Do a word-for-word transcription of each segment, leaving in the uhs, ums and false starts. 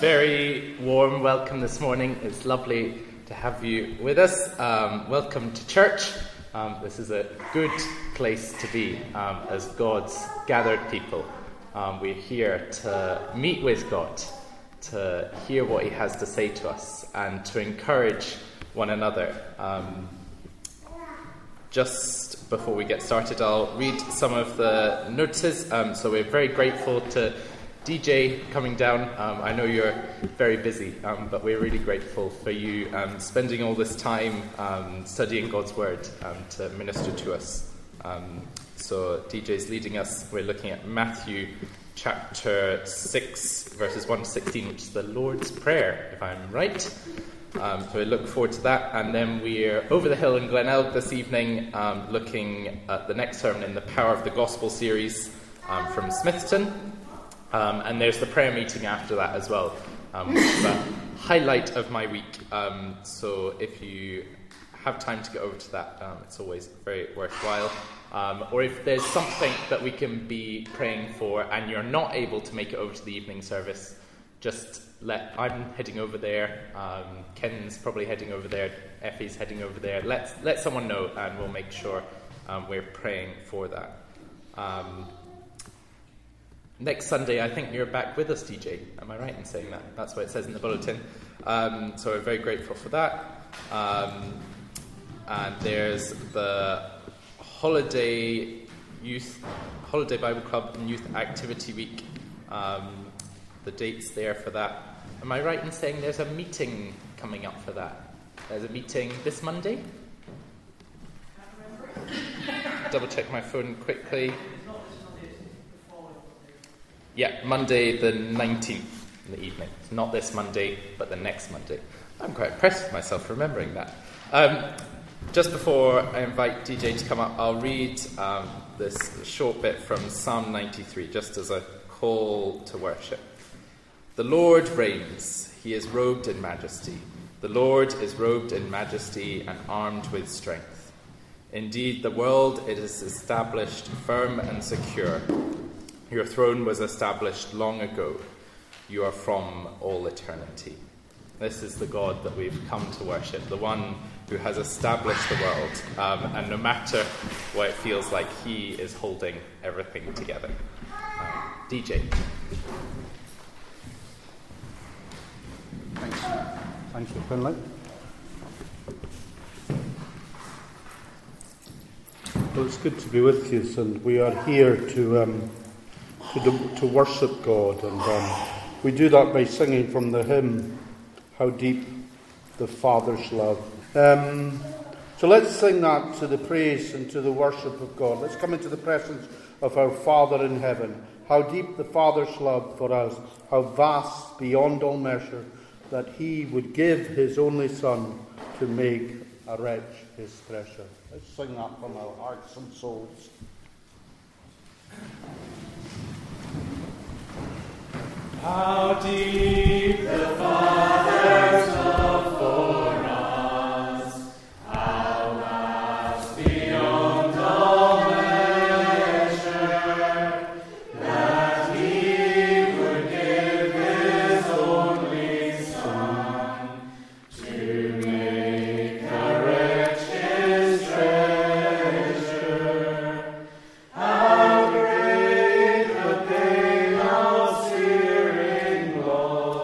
very warm welcome this morning. It's lovely to have you with us. Um, welcome to church. Um, this is a good place to be um, as God's gathered people. Um, we're here to meet with God, to hear what He has to say to us, and to encourage one another. Um, just before we get started, I'll read some of the notices. Um, so we're very grateful to D J coming down. Um, I know you're very busy, um, but we're really grateful for you um, spending all this time um, studying God's Word um, to minister to us. Um, so D J's leading us. We're looking at Matthew chapter six, verses one to sixteen, which is the Lord's Prayer, if I'm right. Um, so we look forward to that. And then we're over the hill in Glenelg this evening, um, looking at the next sermon in the Power of the Gospel series um, from Smithton. Um, and there's the prayer meeting after that as well, um, which is a highlight of my week. Um, so if you have time to get over to that, um, it's always very worthwhile. Um, or if there's something that we can be praying for and you're not able to make it over to the evening service, just let, I'm heading over there, um, Ken's probably heading over there, Effie's heading over there. Let, let someone know and we'll make sure um, we're praying for that. Um, Next Sunday, I think you're back with us, D J. Am I right in saying that? That's what it says in the bulletin. Um, so we're very grateful for that. Um, and there's the holiday youth, holiday Bible Club and Youth Activity Week. Um, the dates there for that. Am I right in saying there's a meeting coming up for that? There's a meeting this Monday? Double check my phone quickly. Yeah, Monday the nineteenth in the evening. It's not this Monday, but the next Monday. I'm quite impressed with myself remembering that. Um, just before I invite D J to come up, I'll read um, this short bit from Psalm ninety-three, just as a call to worship. The Lord reigns. He is robed in majesty. The Lord is robed in majesty and armed with strength. Indeed, the world it is established firm and secure. Your throne was established long ago. You are from all eternity. This is the God that we've come to worship, the one who has established the world. Um, and no matter what it feels like, He is holding everything together. Um, D J. Thanks. Thanks for Finlay. Well, it's good to be with you, and we are here to... Um, To, do, to worship God, and um, we do that by singing from the hymn, How Deep the Father's Love. Um, so let's sing that to the praise and to the worship of God. Let's come into the presence of our Father in heaven. How deep the Father's love for us, how vast beyond all measure, that He would give His only Son to make a wretch His treasure. Let's sing that from our hearts and souls. How deep the Father's love for us, how vast beyond all measure, that He would give His only Son to make a wretch His treasure. How great the pain of searing loss,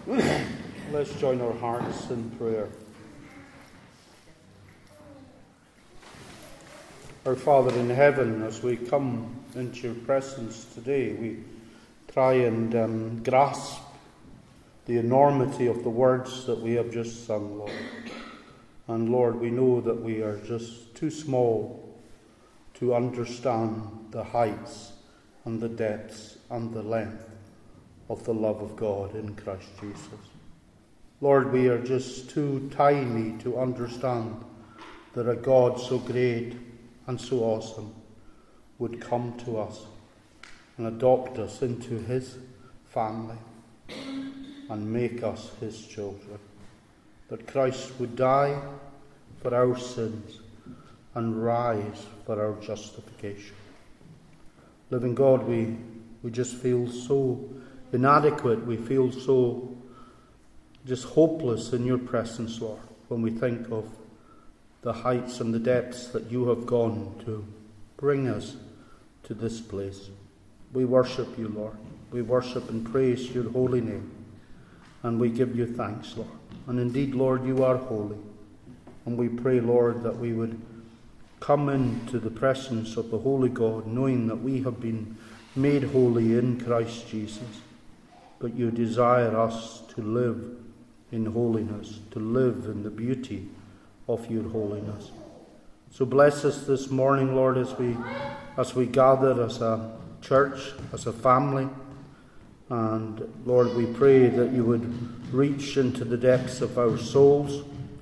Let's join our hearts in prayer. Our Father in heaven, as we come into your presence today, we try and um, grasp the enormity of the words that we have just sung, Lord. And Lord, we know that we are just too small to understand the heights and the depths and the length of the love of God in Christ Jesus. Lord, we are just too tiny to understand that a God so great and so awesome would come to us and adopt us into his family and make us his children. That Christ would die for our sins and rise for our justification. Living God, we, we just feel so inadequate. We feel so just hopeless in your presence, Lord, when we think of the heights and the depths that you have gone to bring us to this place. We worship you, Lord. We worship and praise your holy name. And we give you thanks, Lord. And indeed, Lord, you are holy. And we pray, Lord, that we would come into the presence of the holy God, knowing that we have been made holy in Christ Jesus. But you desire us to live in holiness, to live in the beauty of your holiness. So bless us this morning, Lord, as we as we gather as a church, as a family. And Lord, we pray that you would reach into the depths of our souls,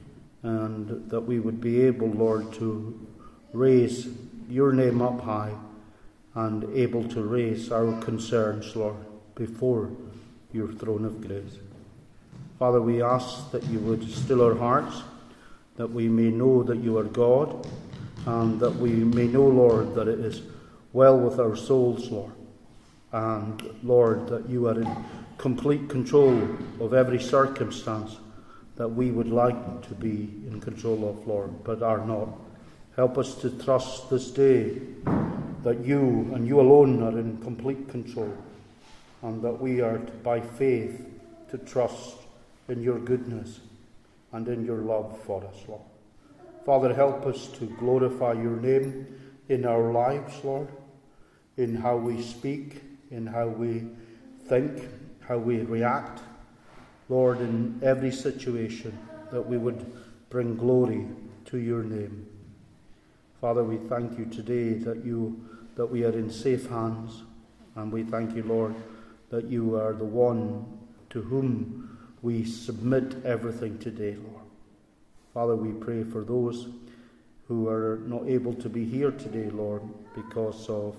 and that we would be able, Lord, to raise your name up high and able to raise our concerns, Lord, before your throne of grace. Father, we ask that you would still our hearts, that we may know that you are God, and that we may know, Lord, that it is well with our souls, Lord. And, Lord, that you are in complete control of every circumstance that we would like to be in control of, Lord, but are not. Help us to trust this day that you and you alone are in complete control, and that we are, to, by faith, to trust in your goodness and in your love for us, Lord. Father, help us to glorify your name in our lives, Lord, in how we speak, in how we think, how we react. Lord, in every situation, that we would bring glory to your name. Father, we thank you today that you that we are in safe hands, and we thank you, Lord, that you are the one to whom we submit everything today, Lord. Father, we pray for those who are not able to be here today, Lord, because of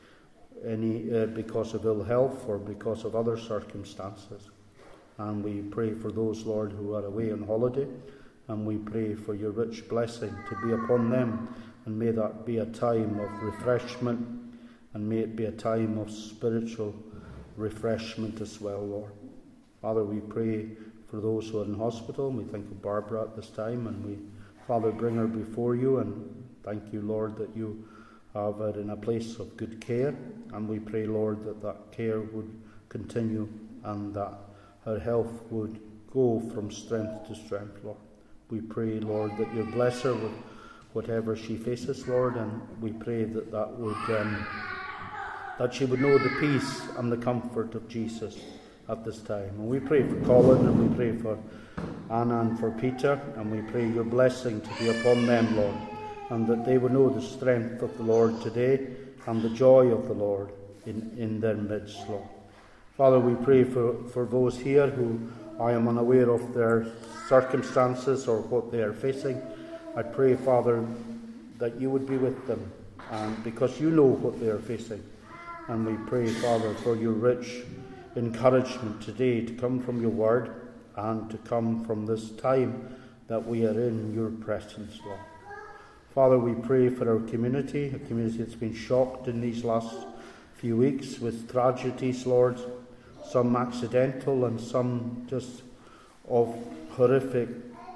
any uh, because of ill health or because of other circumstances. And we pray for those, Lord, who are away on holiday, and we pray for your rich blessing to be upon them, and may that be a time of refreshment, and may it be a time of spiritual refreshment as well, Lord. Father, we pray for those who are in hospital, and we think of Barbara at this time, and we, Father, bring her before you, and thank you, Lord, that you have her in a place of good care, and we pray, Lord, that that care would continue, and that her health would go from strength to strength, Lord. We pray, Lord, that you bless her with whatever she faces, Lord, and we pray that that would um, that she would know the peace and the comfort of Jesus at this time. And we pray for Colin, and we pray for Anna and for Peter, and we pray your blessing to be upon them, Lord, and that they would know the strength of the Lord today and the joy of the Lord in, in their midst, Lord. Father, we pray for, for those here who I am unaware of their circumstances or what they are facing. I pray, Father, that you would be with them, and because you know what they are facing. And we pray, Father, for your rich encouragement today to come from your word and to come from this time that we are in your presence, Lord. Father, we pray for our community, a community that's been shocked in these last few weeks with tragedies, Lord, some accidental and some just of horrific,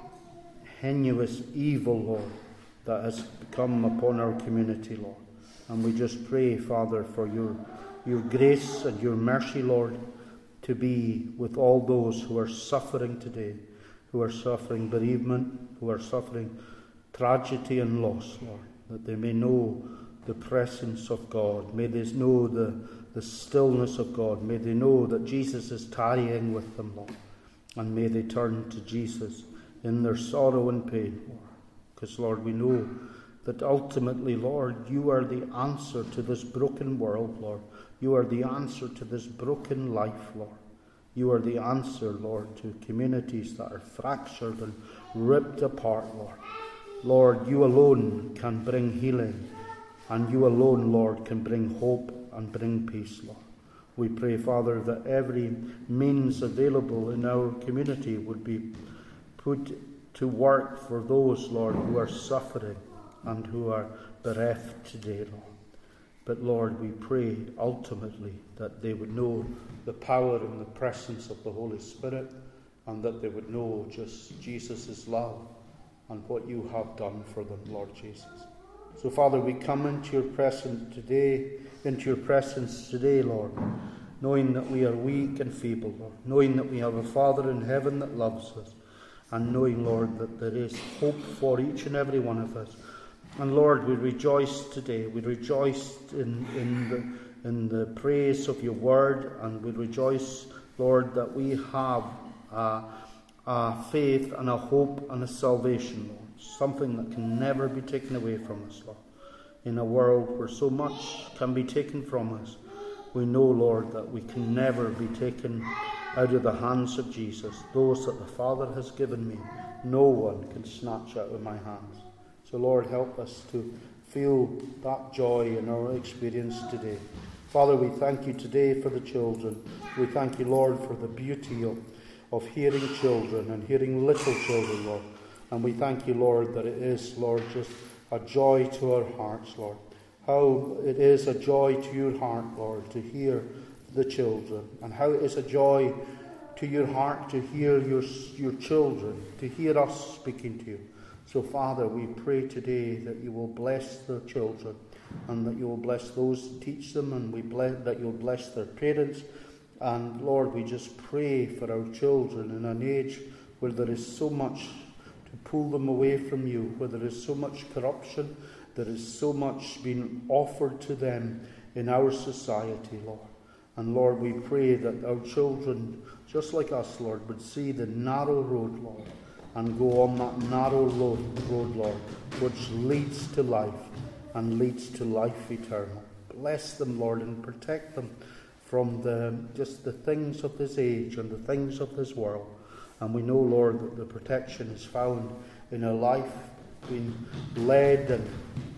heinous evil, Lord, that has come upon our community, Lord. And we just pray, Father, for your, your grace and your mercy, Lord, to be with all those who are suffering today, who are suffering bereavement, who are suffering tragedy and loss, Lord, that they may know the presence of God. May they know the, the stillness of God. May they know that Jesus is tarrying with them, Lord. And may they turn to Jesus in their sorrow and pain, Lord. Because, Lord, we know that ultimately, Lord, you are the answer to this broken world, Lord. You are the answer to this broken life, Lord. You are the answer, Lord, to communities that are fractured and ripped apart, Lord. Lord, you alone can bring healing, and you alone, Lord, can bring hope and bring peace, Lord. We pray, Father, that every means available in our community would be put to work for those, Lord, who are suffering and who are bereft today, Lord. But, Lord, we pray ultimately that they would know the power and the presence of the Holy Spirit, and that they would know just Jesus' love and what you have done for them, Lord Jesus. So, Father, we come into your presence today, into your presence today, Lord, knowing that we are weak and feeble, Lord, knowing that we have a Father in heaven that loves us, and knowing, Lord, that there is hope for each and every one of us. And, Lord, we rejoice today. We rejoice in, in, the, in the praise of your word, and we rejoice, Lord, that we have a, a faith and a hope and a salvation, Lord. Something that can never be taken away from us, Lord. In a world where so much can be taken from us, we know, Lord, that we can never be taken out of the hands of Jesus. Those that the Father has given me, no one can snatch out of my hands. So, Lord, help us to feel that joy in our experience today. Father, we thank you today for the children. We thank you, Lord, for the beauty of, of hearing children and hearing little children, Lord. And we thank you, Lord, that it is, Lord, just a joy to our hearts, Lord. How it is a joy to your heart, Lord, to hear the children. And how it is a joy to your heart to hear your, your children, to hear us speaking to you. So, Father, we pray today that you will bless the children, and that you will bless those who teach them, and we bless, that you'll bless their parents. And, Lord, we just pray for our children in an age where there is so much to pull them away from you, where there is so much corruption, there is so much being offered to them in our society, Lord. And, Lord, we pray that our children, just like us, Lord, would see the narrow road, Lord, and go on that narrow road, road, Lord, which leads to life and leads to life eternal. Bless them, Lord, and protect them from the just the things of this age and the things of this world. And we know, Lord, that the protection is found in a life being led and,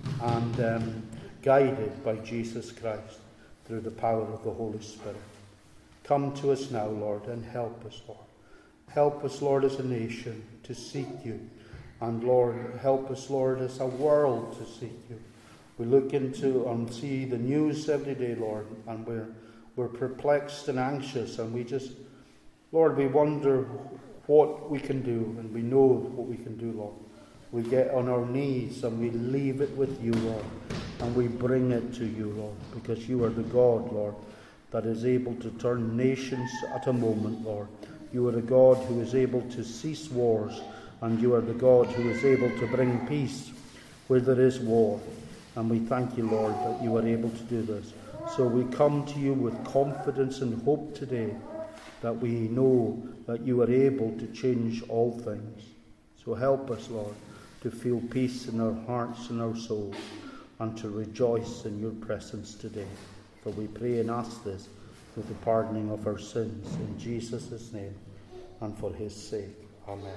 and um, guided by Jesus Christ through the power of the Holy Spirit. Come to us now, Lord, and help us, Lord. Help us, Lord, as a nation to seek you. And, Lord, help us, Lord, as a world to seek you. We look into and see the news every day, Lord, and we're, we're perplexed and anxious, and we just, Lord, we wonder what we can do, and we know what we can do, Lord. We get on our knees and we leave it with you, Lord, and we bring it to you, Lord, because you are the God, Lord, that is able to turn nations at a moment, Lord. You are a God who is able to cease wars, and you are the God who is able to bring peace where there is war. And we thank you, Lord, that you are able to do this. So we come to you with confidence and hope today that we know that you are able to change all things. So help us, Lord, to feel peace in our hearts and our souls, and to rejoice in your presence today. For we pray and ask this through the pardoning of our sins, in Jesus' name, and for his sake. Amen.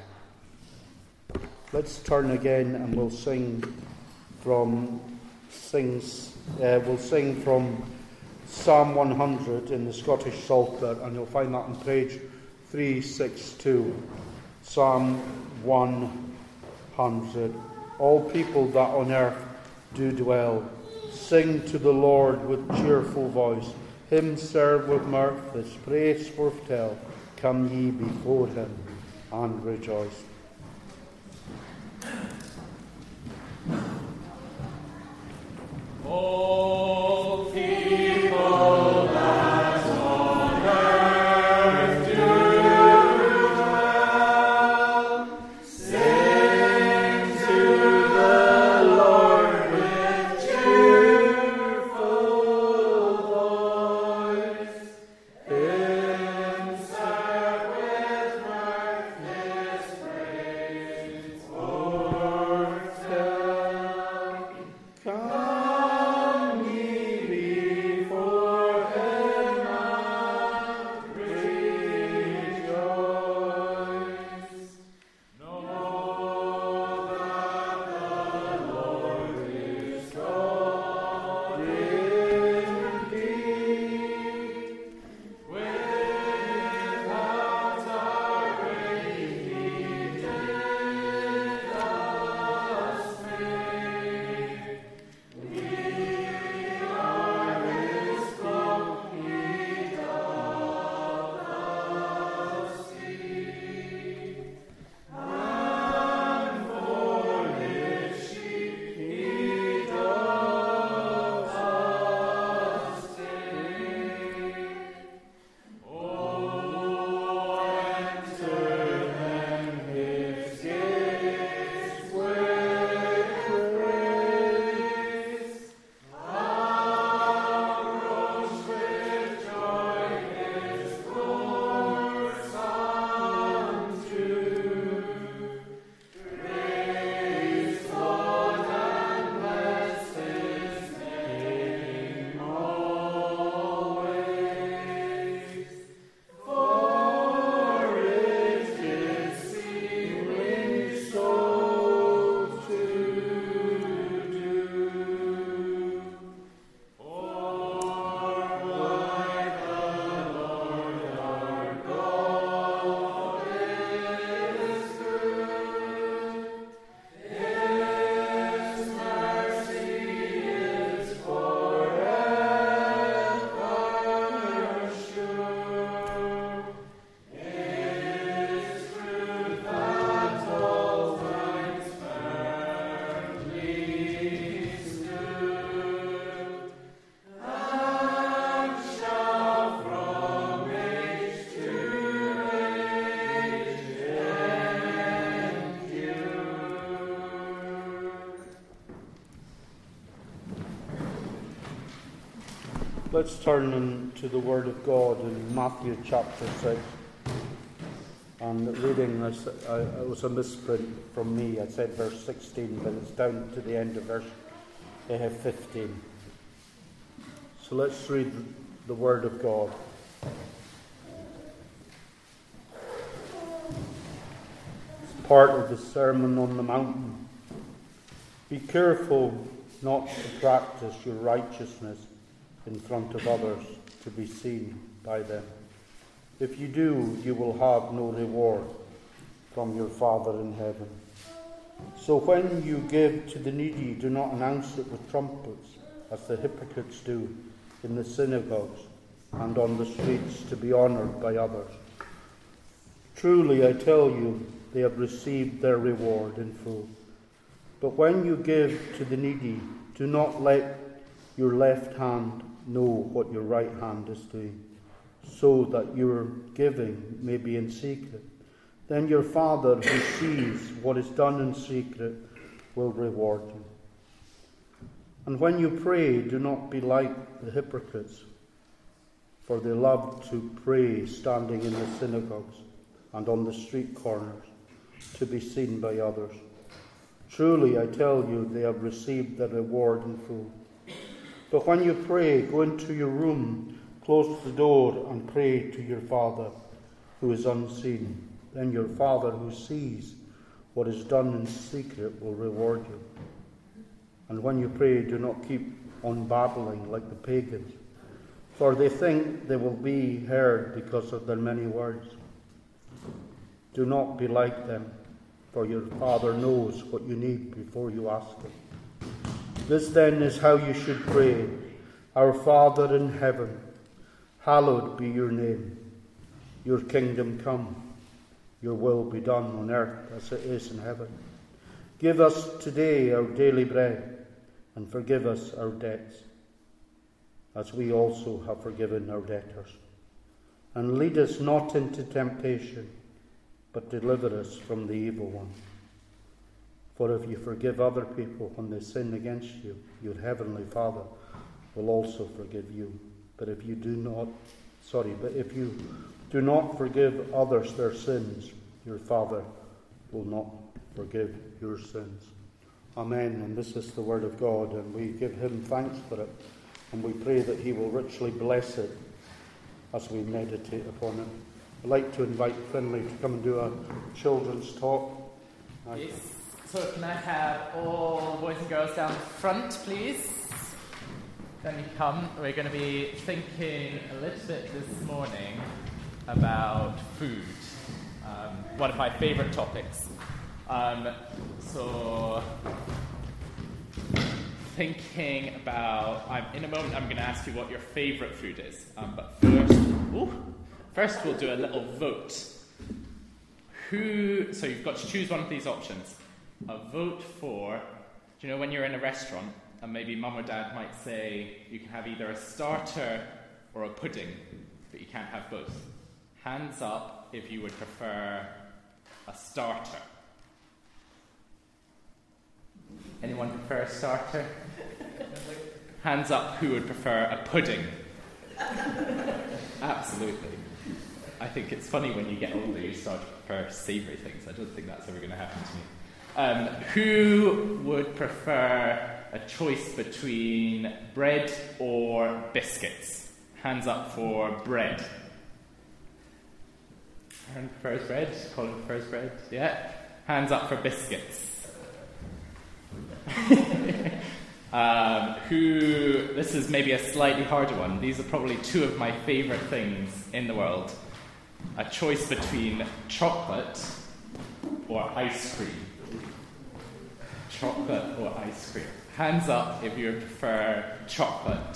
Let's turn again and we'll sing from sings uh, we'll sing from Psalm one hundred in the Scottish Psalter, and you'll find that on page three sixty-two. Psalm one hundred. All people that on earth do dwell, sing to the Lord with cheerful voice. Him serve with mirth, his praise foretell. Come ye before him and rejoice. All people that on earth Let's turn in to the Word of God in Matthew chapter six. And reading this, uh, it was a misprint from me. I said verse sixteen, but it's down to the end of verse uh, fifteen. So let's read the Word of God. It's part of the Sermon on the Mountain. Be careful not to practice your righteousness in front of others to be seen by them. If you do, you will have no reward from your Father in heaven. So when you give to the needy, do not announce it with trumpets, as the hypocrites do in the synagogues and on the streets, to be honoured by others. Truly, I tell you, they have received their reward in full. But when you give to the needy, do not let your left hand know what your right hand is doing, so that your giving may be in secret. Then your Father, who sees what is done in secret, will reward you. And when you pray, do not be like the hypocrites, for they love to pray standing in the synagogues and on the street corners, to be seen by others. Truly, I tell you, they have received their reward in full. But when you pray, go into your room, close the door, and pray to your Father who is unseen. Then your Father who sees what is done in secret will reward you. And when you pray, do not keep on babbling like the pagans, for they think they will be heard because of their many words. Do not be like them, for your Father knows what you need before you ask Him. This then is how you should pray. Our Father in heaven, hallowed be your name. Your kingdom come. Your will be done on earth as it is in heaven. Give us today our daily bread, and forgive us our debts, as we also have forgiven our debtors. And lead us not into temptation, but deliver us from the evil one. For if you forgive other people when they sin against you, your heavenly Father will also forgive you. But if you do not, sorry, but if you do not forgive others their sins, your Father will not forgive your sins. Amen. And this is the word of God, and we give Him thanks for it, and we pray that He will richly bless it as we meditate upon it. I'd like to invite Finlay to come and do a children's talk. Yes. So can I have all boys and girls down front, please? Then you come. We're going to be thinking a little bit this morning about food. Um, one of my favourite topics. Um, so, thinking about... I'm, in a moment I'm going to ask you what your favourite food is. Um, but first... Ooh, first we'll do a little vote. Who... So you've got to choose one of these options. A vote for... Do you know when you're in a restaurant and maybe mum or dad might say you can have either a starter or a pudding, but you can't have both? Hands up if you would prefer a starter. Anyone prefer a starter? Hands up who would prefer a pudding. Absolutely. I think it's funny when you get older you start to prefer savoury things. I don't think that's ever going to happen to me. Um, who would prefer a choice between bread or biscuits? Hands up for bread. Aaron prefers bread. Colin prefers bread. Yeah. Hands up for biscuits. um, who? This is maybe a slightly harder one. These are probably two of my favourite things in the world. A choice between chocolate or ice cream. Chocolate or ice cream. Hands up if you prefer chocolate.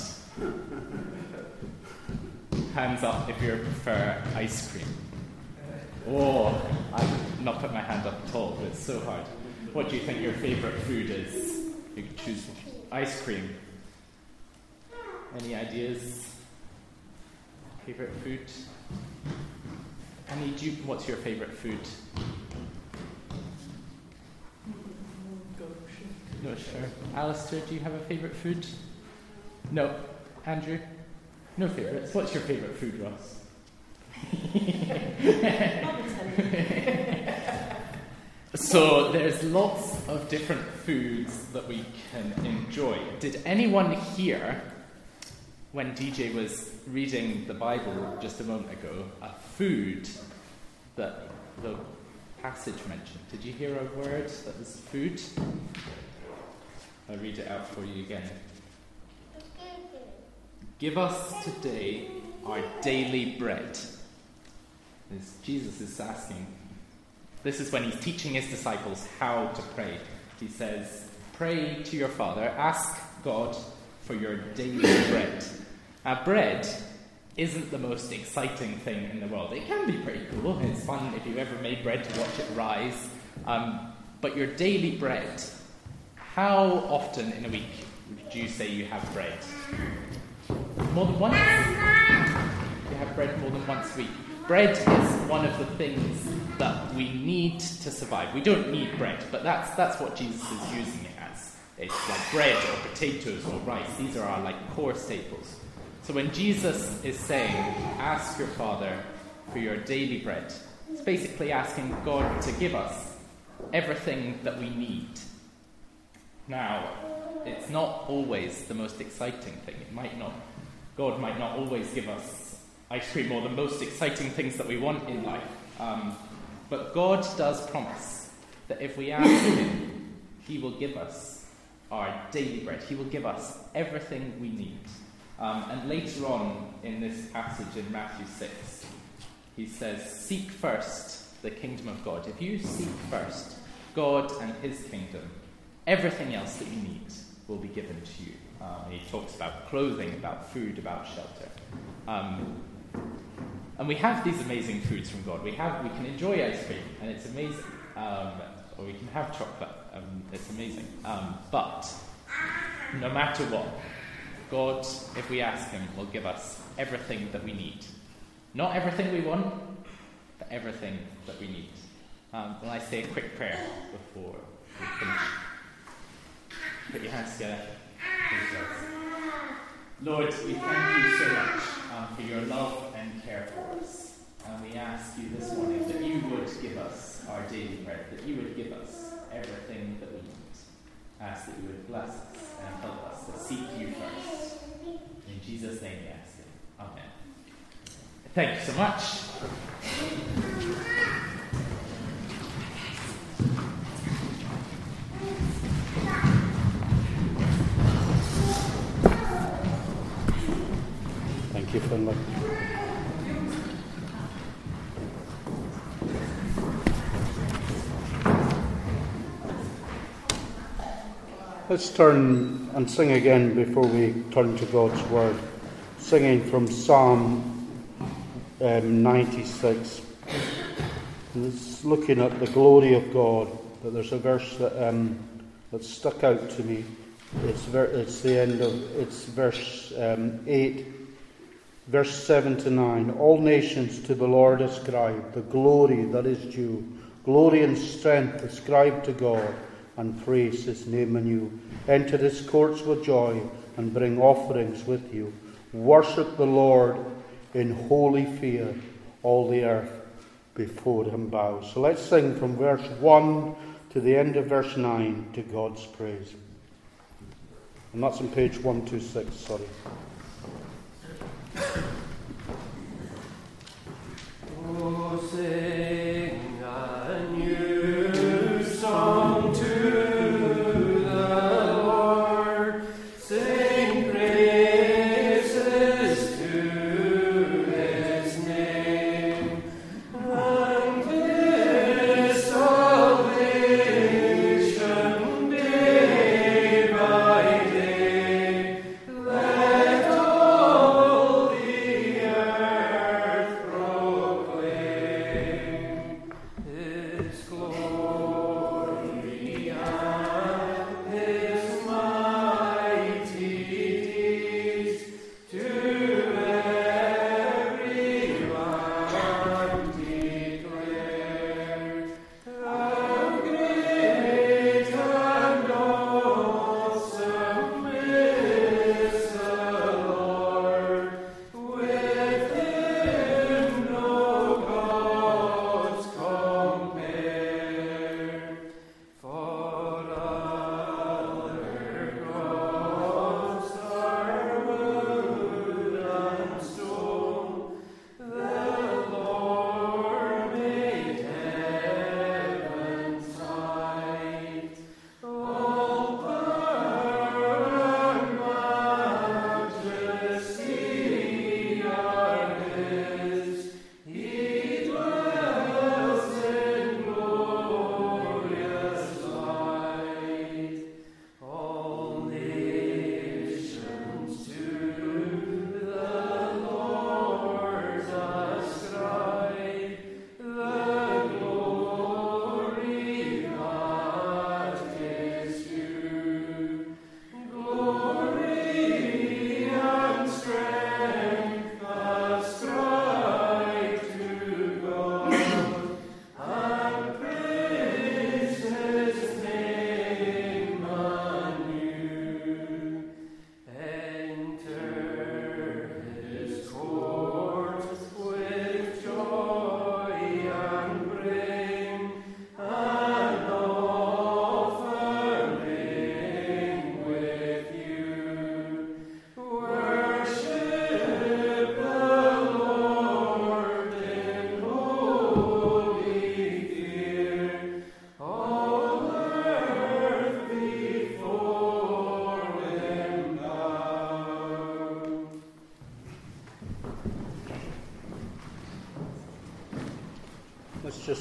Hands up if you prefer ice cream. Oh, I've not put my hand up at all, but it's so hard. What do you think your favourite food is? You could choose ice cream. Any ideas? Favourite food? Annie, do you, what's your favourite food? No, sure. Alistair, do you have a favourite food? No. Andrew? No favourites. What's your favourite food, Ross? So there's lots of different foods that we can enjoy. Did anyone hear, when D J was reading the Bible just a moment ago, a food that the passage mentioned? Did you hear a word that was food? I'll read it out for you again. Give us today our daily bread. As Jesus is asking. This is when he's teaching his disciples how to pray. He says, pray to your Father, ask God for your daily bread. Now, bread isn't the most exciting thing in the world. It can be pretty cool. It's fun if you've ever made bread to watch it rise. Um, but your daily bread, how often in a week would you say you have bread? More than once? You have bread more than once a week. Bread is one of the things that we need to survive. We don't need bread, but that's that's what Jesus is using it as. It's like bread or potatoes or rice. These are our like core staples. So when Jesus is saying, ask your Father for your daily bread, it's basically asking God to give us everything that we need. Now, it's not always the most exciting thing. It might not, God might not always give us ice cream or the most exciting things that we want in life. Um, but God does promise that if we ask him, he will give us our daily bread. He will give us everything we need. Um, and later on in this passage in Matthew six, he says, seek first the kingdom of God. If you seek first God and his kingdom, everything else that you need will be given to you. Um, he talks about clothing, about food, about shelter. Um, and we have these amazing foods from God. We have, we can enjoy ice cream, and it's amazing. Um, or we can have chocolate, um, it's amazing. Um, but no matter what, God, if we ask him, will give us everything that we need. Not everything we want, but everything that we need. Um, will I say a quick prayer before we finish? Put your hands together. Lord, we thank you so much um, for your love and care for us. And we ask you this morning that you would give us our daily bread, that you would give us everything that we need. Ask that you would bless us and help us to seek you first. In Jesus' name we ask it. Amen. Thank you so much. Thank you, Finlay. Let's turn and sing again before we turn to God's Word. Singing from Psalm um, ninety-six. And it's looking at the glory of God. But there's a verse that um, that stuck out to me. It's, ver- it's the end of it's verse um, eight. Verse seven to nine, all nations to the Lord ascribe the glory that is due, glory and strength ascribe to God, and praise his name anew. Enter his courts with joy, and bring offerings with you. Worship the Lord in holy fear, all the earth before him bows. So let's sing from verse one to the end of verse nine to God's praise. And that's on page one twenty-six, sorry. Oh, sing a new song to the Lord. Sing praises to his name. And his salvation day by day. Let all the earth proclaim.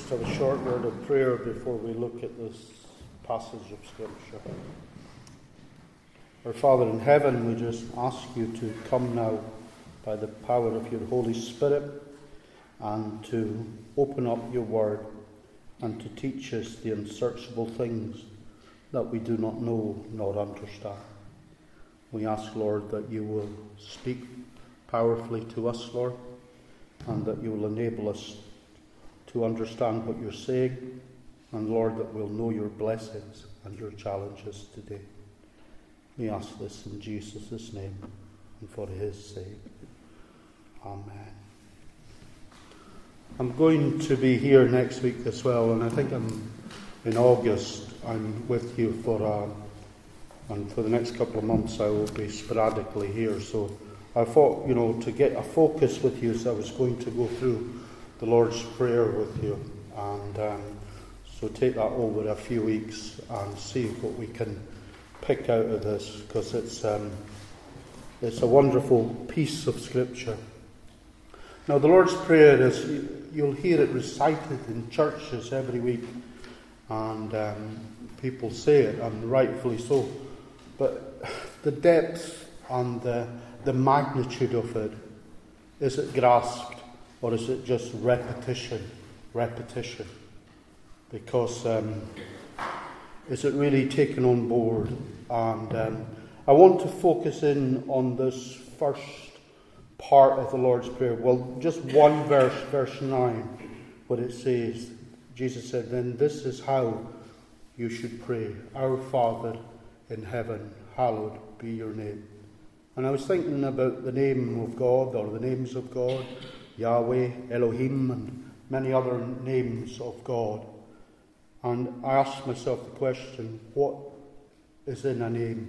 just have a short word of prayer before we look at this passage of Scripture. Our Father in heaven, we just ask you to come now by the power of your Holy Spirit and to open up your word and to teach us the unsearchable things that we do not know nor understand. We ask, Lord, that you will speak powerfully to us, Lord, and that you will enable us to understand what you're saying, and Lord, that we'll know your blessings and your challenges today. We ask this in Jesus' name and for his sake. Amen. I'm going to be here next week as well, and I think I'm in August. I'm with you for uh, and for the next couple of months I will be sporadically here. So I thought, you know, to get a focus with you, so I was going to go through the Lord's Prayer with you, and um, so take that over a few weeks and see what we can pick out of this, because it's um, it's a wonderful piece of Scripture. Now, the Lord's Prayer is, you'll hear it recited in churches every week, and um, people say it, and rightfully so. But the depth and the, the magnitude of it, is it grasped, or is it just repetition, repetition? Because um, is it really taken on board? And um, I want to focus in on this first part of the Lord's Prayer. Well, just one verse, verse nine, what it says. Jesus said, "Then this is how you should pray. Our Father in heaven, hallowed be your name." And I was thinking about the name of God, or the names of God, Yahweh, Elohim, and many other names of God. And I asked myself the question, what is in a name?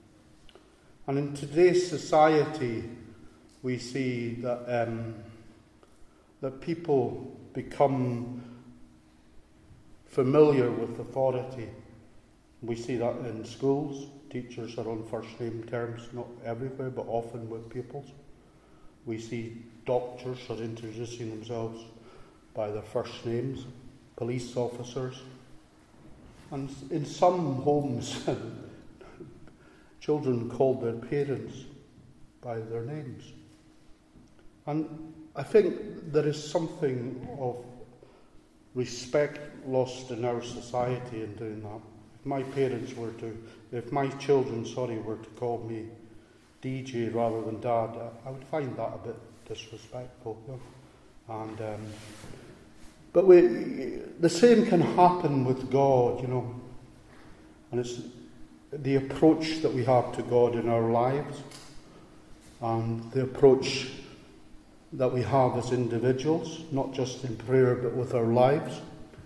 And in today's society, we see that um, that people become familiar with authority. We see that in schools. Teachers are on first name terms, not everywhere, but often with pupils. We see doctors are introducing themselves by their first names, police officers. And in some homes, children call their parents by their names. And I think there is something of respect lost in our society in doing that. If my parents were to, if my children, sorry, were to call me D J rather than Dad, I would find that a bit disrespectful. You know? And um, but we, the same can happen with God, you know. And it's the approach that we have to God in our lives, and the approach that we have as individuals, not just in prayer but with our lives.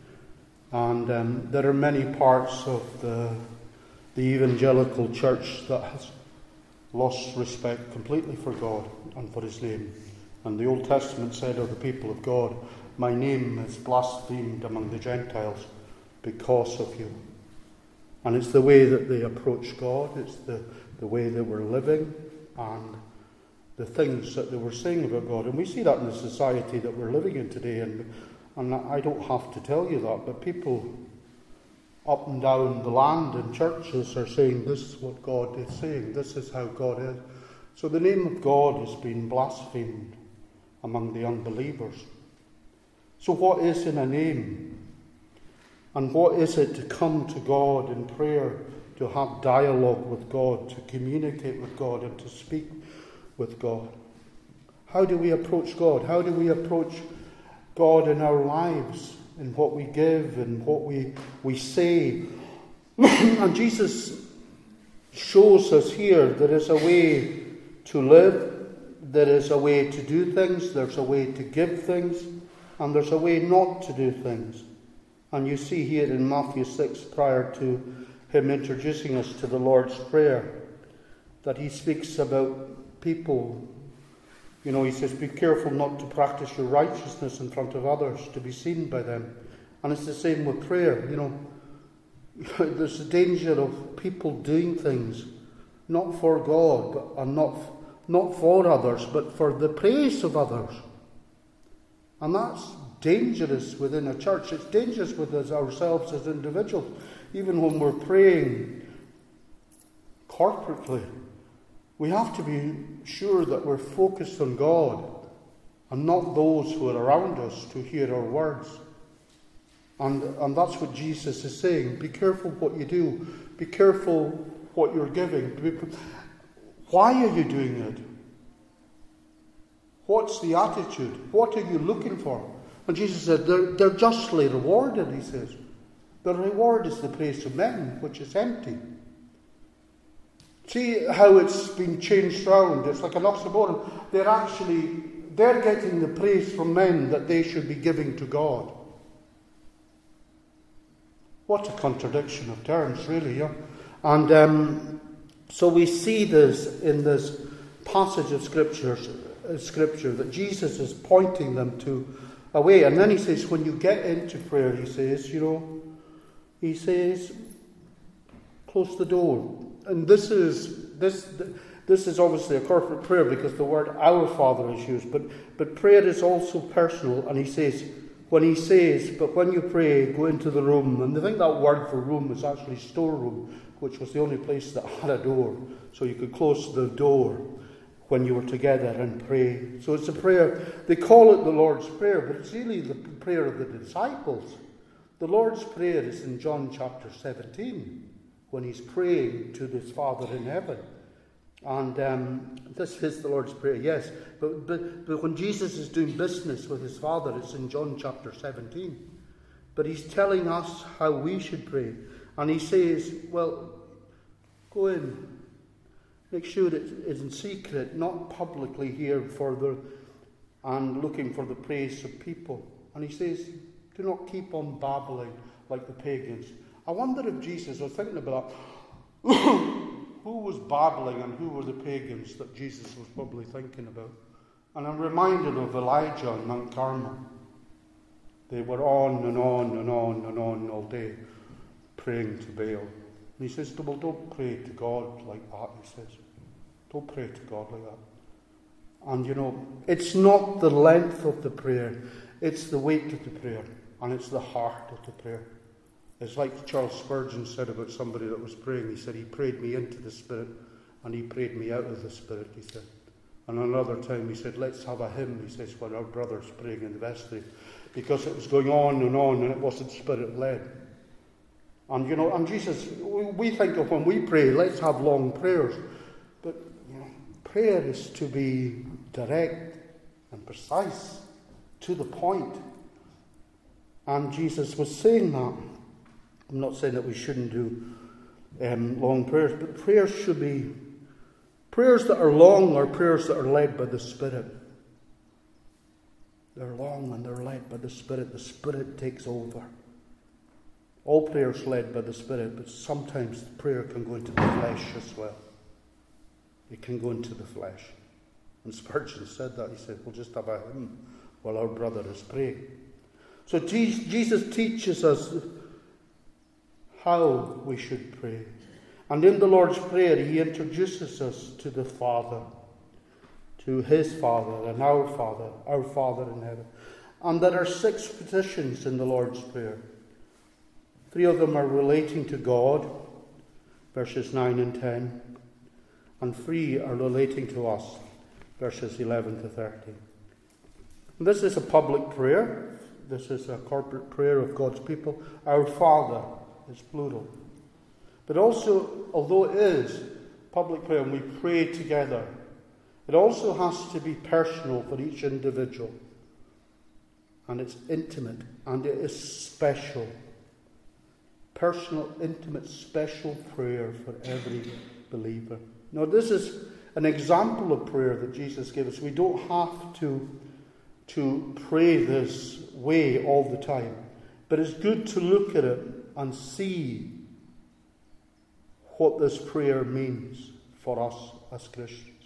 And um, there are many parts of the, the evangelical church that has lost respect completely for God and for his name. And the Old Testament said of the people of God, "My name is blasphemed among the Gentiles because of you." And it's the way that they approach God, it's the, the way they were living, and the things that they were saying about God. And we see that in the society that we're living in today. And, and I don't have to tell you that, but people up and down the land in churches are saying, this is what God is saying, this is how God is. So the name of God has been blasphemed among the unbelievers. So what is in a name? And what is it to come to God in prayer, to have dialogue with God, to communicate with God, and to speak with God? How do we approach God? How do we approach God in our lives, in what we give and what we, we say? And Jesus shows us here there is a way to live, there is a way to do things, there's a way to give things, and there's a way not to do things. And you see here in Matthew six, prior to him introducing us to the Lord's Prayer, that he speaks about people. You know, he says, be careful not to practice your righteousness in front of others, to be seen by them. And it's the same with prayer, you know. There's a danger of people doing things not for God, but, and not, not for others, but for the praise of others. And that's dangerous within a church. It's dangerous with us ourselves as individuals. Even when we're praying corporately, we have to be sure that we're focused on God and not those who are around us to hear our words. And, and that's what Jesus is saying. Be careful what you do. Be careful what you're giving. Why are you doing it? What's the attitude? What are you looking for? And Jesus said, they're, they're justly rewarded, he says. The reward is the praise of men, which is empty. See how it's been changed round. It's like an oxymoron. They're actually, they're getting the praise from men that they should be giving to God. What a contradiction of terms, really. Yeah? And um, so we see this in this passage of Scripture, uh, Scripture that Jesus is pointing them to a way. And then he says, when you get into prayer, he says, you know, he says, close the door. And this is this this is obviously a corporate prayer because the word "Our Father" is used, but but prayer is also personal. And he says, when he says, but when you pray, go into the room. And I think that word for room is actually storeroom, which was the only place that had a door, so you could close the door when you were together and pray. So it's a prayer. They call it the Lord's Prayer, but it's really the prayer of the disciples. The Lord's Prayer is in John chapter seventeen. When he's praying to his Father in heaven. And um, this is the Lord's Prayer, yes. But, but, but when Jesus is doing business with his Father, it's in John chapter seventeen. But he's telling us how we should pray. And he says, well, go in. Make sure it is in secret, not publicly here for the, and looking for the praise of people. And he says, do not keep on babbling like the pagans. I wonder if Jesus was thinking about who was babbling and who were the pagans that Jesus was probably thinking about. And I'm reminded of Elijah on Mount Carmel. They were on and on and on and on all day praying to Baal. And he says, well, don't pray to God like that, he says. Don't pray to God like that. And you know, it's not the length of the prayer, it's the weight of the prayer, and it's the heart of the prayer. It's like Charles Spurgeon said about somebody that was praying. He said, he prayed me into the Spirit and he prayed me out of the Spirit, he said. And another time he said, let's have a hymn, he says, when our brother's praying in the vestry. Because it was going on and on and it wasn't Spirit-led. And, you know, and Jesus, we think of when we pray, let's have long prayers. But, you know, prayer is to be direct and precise, to the point. And Jesus was saying that. I'm not saying that we shouldn't do um, long prayers, but prayers should be, prayers that are long are prayers that are led by the Spirit. They're long and they're led by the Spirit. The Spirit takes over. All prayers led by the Spirit, but sometimes the prayer can go into the flesh as well. It can go into the flesh. And Spurgeon said that. He said, we'll just have a hymn while our brother is praying. So Jesus teaches us how we should pray. And in the Lord's Prayer, he introduces us to the Father, to his Father and our Father, our Father in heaven. And there are six petitions in the Lord's Prayer. Three of them are relating to God, verses nine and ten, and three are relating to us, verses eleven to thirteen. And this is a public prayer. This is a corporate prayer of God's people. Our Father is plural. But also, although it is public prayer and we pray together, it also has to be personal for each individual. And it's intimate and it is special. Personal, intimate, special prayer for every believer. Now, this is an example of prayer that Jesus gave us. We don't have to, to pray this way all the time. But it's good to look at it and see what this prayer means for us as Christians.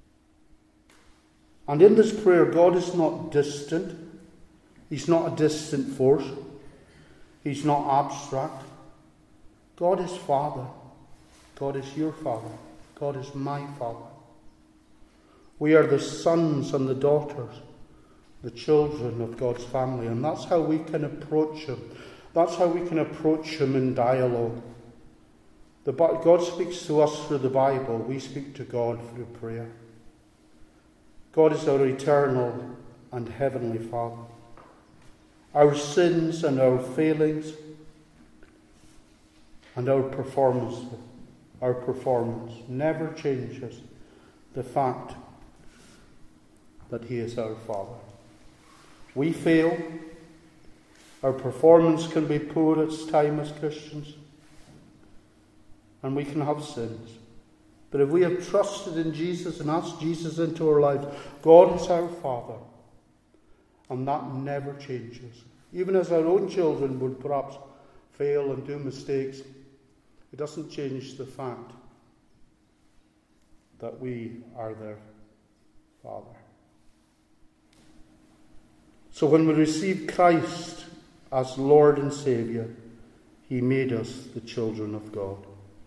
And in this prayer, God is not distant. He's not a distant force. He's not abstract. God is Father. God is your Father. God is my Father. We are the sons and the daughters, the children of God's family, and that's how we can approach him. That's how we can approach him in dialogue. The, God speaks to us through the Bible. We speak to God through prayer. God is our eternal and heavenly Father. Our sins and our failings and our performance, our performance never changes the fact that he is our Father. We fail. Our performance can be poor at times as Christians, and we can have sins. But if we have trusted in Jesus and asked Jesus into our lives, God is our Father, and that never changes. Even as our own children would perhaps fail and do mistakes, it doesn't change the fact that we are their Father. So when we receive Christ as Lord and Saviour, he made us the children of God.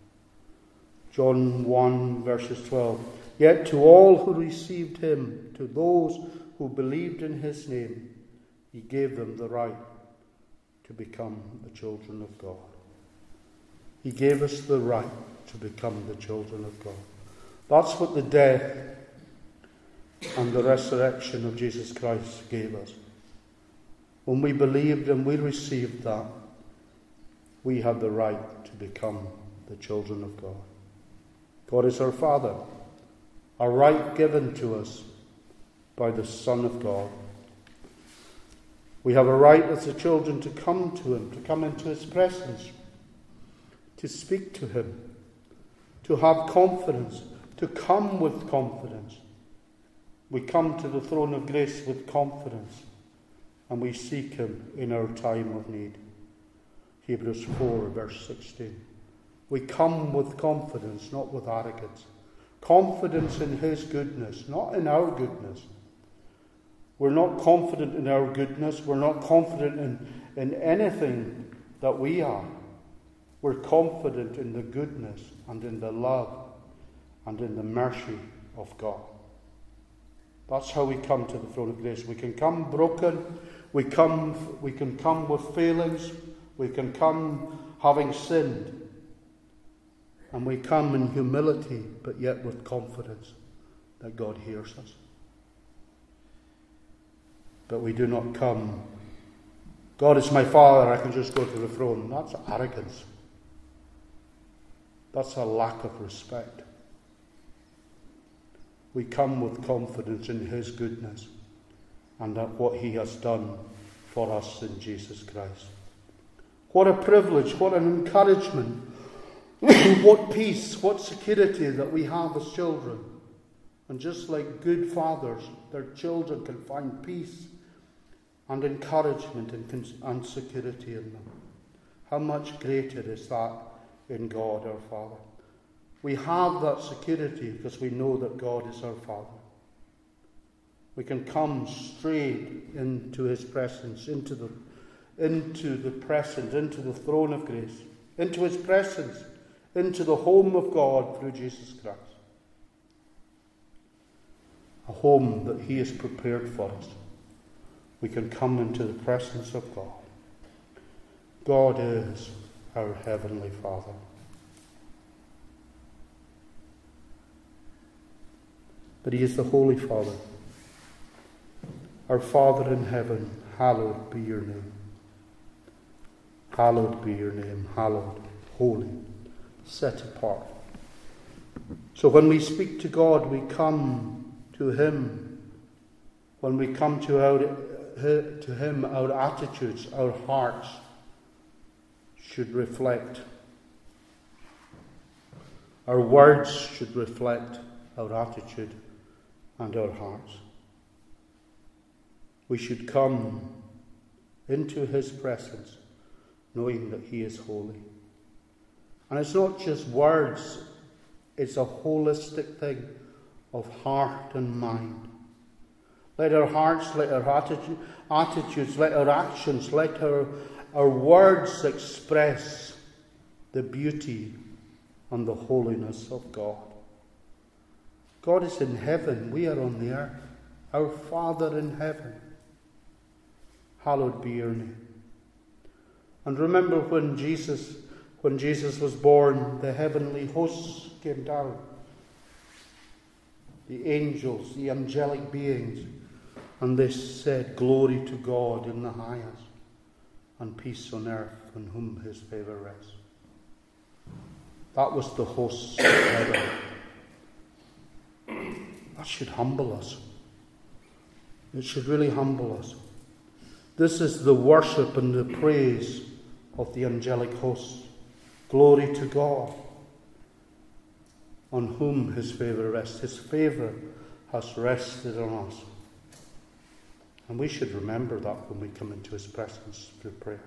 John one, verses twelve. Yet to all who received him, to those who believed in his name, he gave them the right to become the children of God. He gave us the right to become the children of God. That's what the death and the resurrection of Jesus Christ gave us. When we believed and we received that, we have the right to become the children of God. God is our Father, a right given to us by the Son of God. We have a right as the children to come to him, to come into his presence, to speak to him, to have confidence, to come with confidence. We come to the throne of grace with confidence, and we seek him in our time of need. Hebrews four, verse sixteen. We come with confidence, not with arrogance. Confidence in his goodness, not in our goodness. We're not confident in our goodness. We're not confident in, in anything that we are. We're confident in the goodness and in the love and in the mercy of God. That's how we come to the throne of grace. We can come broken. We come. We can come with failings. We can come having sinned. And we come in humility, but yet with confidence that God hears us. But we do not come, God is my Father, I can just go to the throne. That's arrogance. That's a lack of respect. We come with confidence in his goodness and at what he has done for us in Jesus Christ. What a privilege, what an encouragement, what peace, what security that we have as children. And just like good fathers, their children can find peace and encouragement and, and security in them. How much greater is that in God our Father? We have that security because we know that God is our Father. We can come straight into his presence, into the, into the presence, into the throne of grace, into his presence, into the home of God through Jesus Christ. A home that he has prepared for us. We can come into the presence of God. God is our Heavenly Father. But he is the Holy Father. Our Father in heaven, hallowed be your name. Hallowed be your name, hallowed, holy, set apart. So when we speak to God, we come to him. When we come to, our, to him, our attitudes, our hearts should reflect. Our words should reflect our attitude and our hearts. We should come into his presence knowing that he is holy. And it's not just words, it's a holistic thing of heart and mind. Let our hearts, let our attitude, attitudes, let our actions, let our, our words express the beauty and the holiness of God. God is in heaven, we are on the earth. Our Father in heaven hallowed be your name. And remember when Jesus, when Jesus was born, the heavenly hosts came down. The angels, the angelic beings, and they said, "Glory to God in the highest, and peace on earth on whom his favour rests." That was the hosts of heaven. That should humble us. It should really humble us. This is the worship and the praise of the angelic hosts. Glory to God, on whom his favour rests. His favour has rested on us. And we should remember that when we come into his presence through prayer.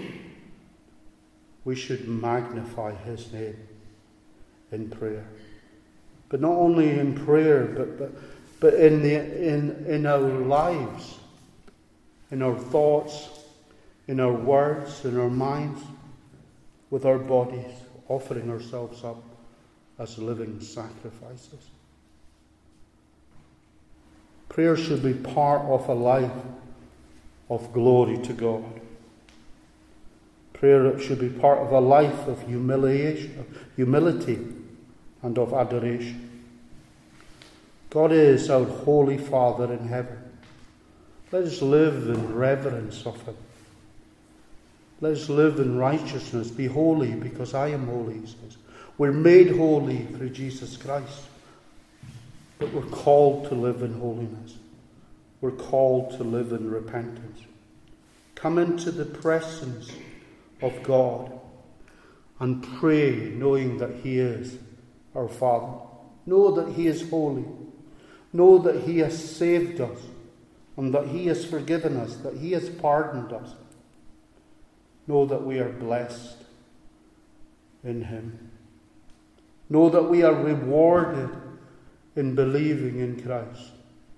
We should magnify his name in prayer. But not only in prayer, but, but, but in, the, in, in our lives, in our thoughts, in our words, in our minds, with our bodies, offering ourselves up as living sacrifices. Prayer should be part of a life of glory to God. Prayer should be part of a life of humiliation, of humility and of adoration. God is our Holy Father in heaven. Let us live in reverence of him. Let us live in righteousness. Be holy because I am holy, he says. We're made holy through Jesus Christ. But we're called to live in holiness. We're called to live in repentance. Come into the presence of God and pray knowing that he is our Father. Know that he is holy. Know that he has saved us and that he has forgiven us, that he has pardoned us. Know that we are blessed in him. Know that we are rewarded in believing in Christ.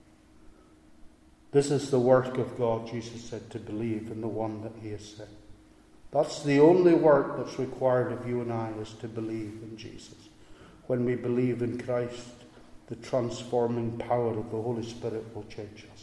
This is the work of God, Jesus said, to believe in the one that he has sent. That's the only work that's required of you and I, is to believe in Jesus. When we believe in Christ, the transforming power of the Holy Spirit will change us.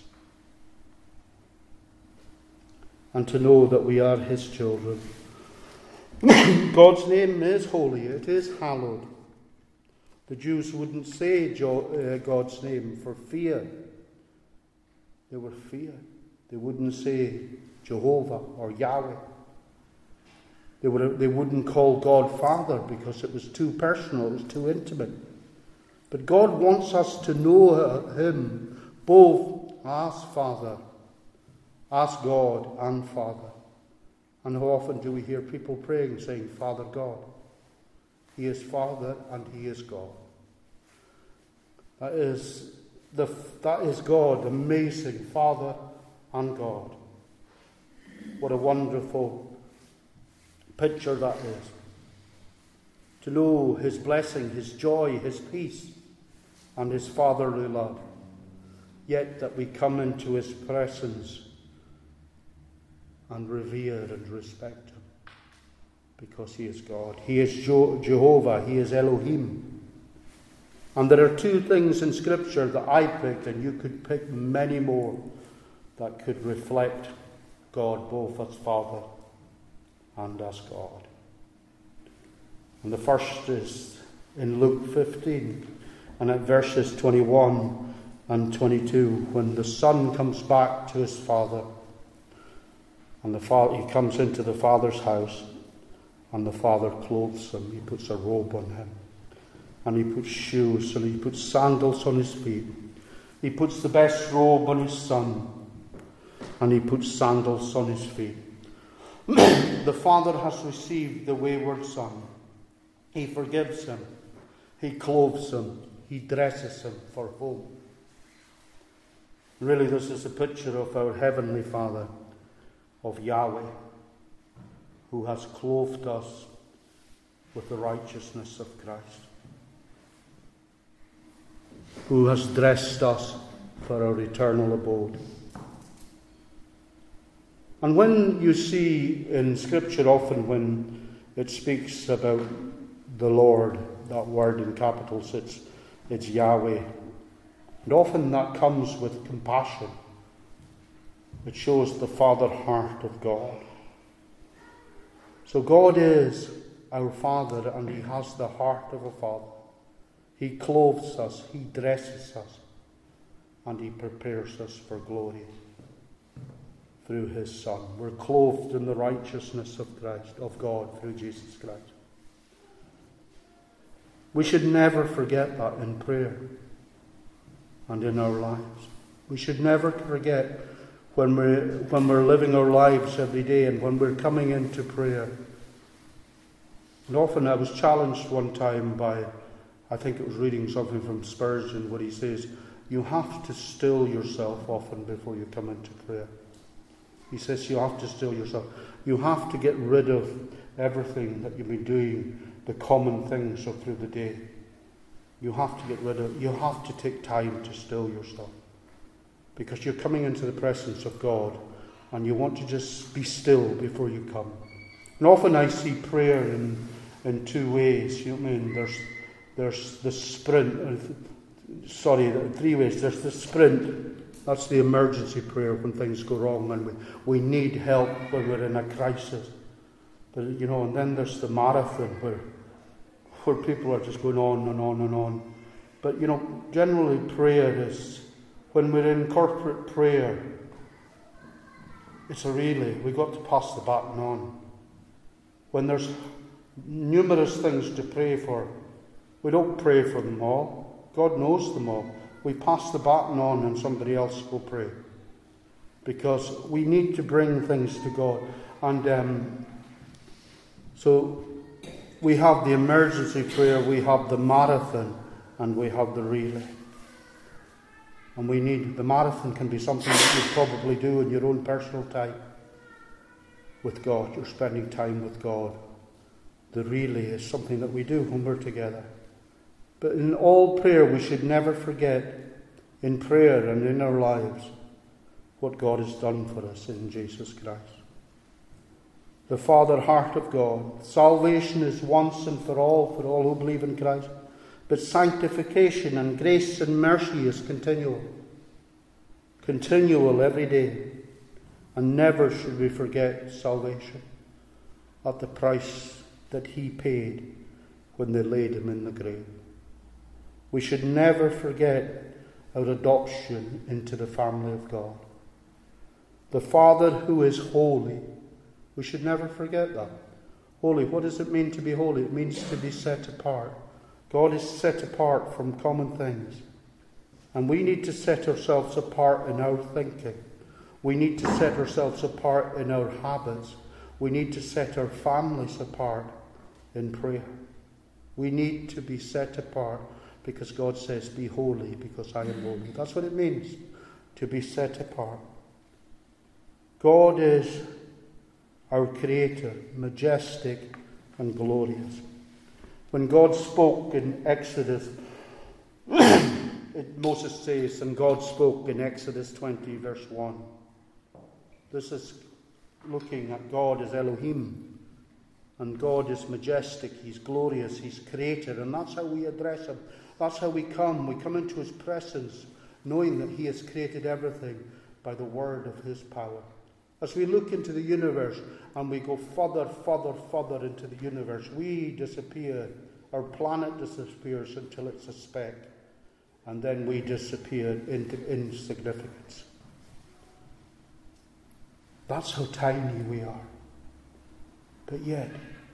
And to know that we are his children. God's name is holy, it is hallowed. The Jews wouldn't say God's name for fear. They were feared. They wouldn't say Jehovah or Yahweh. They, would, they wouldn't call God Father because it was too personal, it was too intimate. But God wants us to know him both as Father, as God and Father. And how often do we hear people praying, saying, Father God? He is Father and he is God. That is, the, that is God, amazing Father and God. What a wonderful picture that is. To know his blessing, his joy, his peace, and his fatherly love. Yet that we come into his presence and revere and respect him. Because he is God. He is Jo- Jehovah. He is Elohim. And there are two things in Scripture that I picked, and you could pick many more, that could reflect God both as Father and as God. And the first is in Luke fifteen, and at verses twenty-one and twenty-two, when the son comes back to his father, and the father, he comes into the father's house, and the father clothes him. He puts a robe on him. And he puts shoes, and he puts sandals on his feet. He puts the best robe on his son. And he puts sandals on his feet. The father has received the wayward son. He forgives him. He clothes him. He dresses him for home. Really, this is a picture of our Heavenly Father, of Yahweh, who has clothed us with the righteousness of Christ, who has dressed us for our eternal abode. And when you see in Scripture, often when it speaks about the Lord, that word in capitals, it's, it's Yahweh. And often that comes with compassion. It shows the Father heart of God. So God is our Father, and He has the heart of a Father. He clothes us, He dresses us, and He prepares us for glory through His Son. We're clothed in the righteousness of Christ, of God, through Jesus Christ. We should never forget that in prayer and in our lives. We should never forget when we're, when we're living our lives every day and when we're coming into prayer. And often I was challenged one time by, I think it was reading something from Spurgeon, where he says, you have to still yourself often before you come into prayer. He says you have to still yourself. You have to get rid of everything that you've been doing, the common things of through the day. You have to get rid of, you have to take time to still yourself. Because you're coming into the presence of God and you want to just be still before you come. And often I see prayer in, in two ways. You know what I mean? There's, there's the sprint, uh, sorry, three ways. There's the sprint. That's the emergency prayer when things go wrong and we, we need help when we're in a crisis. But, you know, and then there's the marathon where, where people are just going on and on and on. But, you know, generally prayer is, when we're in corporate prayer, it's a relay. We've got to pass the baton on. When there's numerous things to pray for, we don't pray for them all. God knows them all. We pass the baton on and somebody else will pray. Because we need to bring things to God. And um, so we have the emergency prayer, we have the marathon, and we have the relay. And we need, the marathon can be something that you probably do in your own personal time with God. You're spending time with God. The relay is something that we do when we're together. But in all prayer, we should never forget, in prayer and in our lives, what God has done for us in Jesus Christ. The Father heart of God. Salvation is once and for all, for all who believe in Christ. But sanctification and grace and mercy is continual. Continual every day. And never should we forget salvation at the price that He paid when they laid Him in the grave. We should never forget our adoption into the family of God. The Father who is holy. We should never forget that. Holy, what does it mean to be holy? It means to be set apart. God is set apart from common things. And we need to set ourselves apart in our thinking. We need to set ourselves apart in our habits. We need to set our families apart in prayer. We need to be set apart because God says, be holy because I am holy. That's what it means, to be set apart. God is our Creator, majestic and glorious. When God spoke in Exodus, it, Moses says, and God spoke in Exodus twenty, verse one. This is looking at God as Elohim. And God is majestic, He's glorious, He's Creator. And that's how we address Him. That's how we come. We come into His presence, knowing that He has created everything by the word of His power. As we look into the universe and we go further, further, further into the universe, we disappear. Our planet disappears until it's a speck. And then we disappear into insignificance. That's how tiny we are. But yet,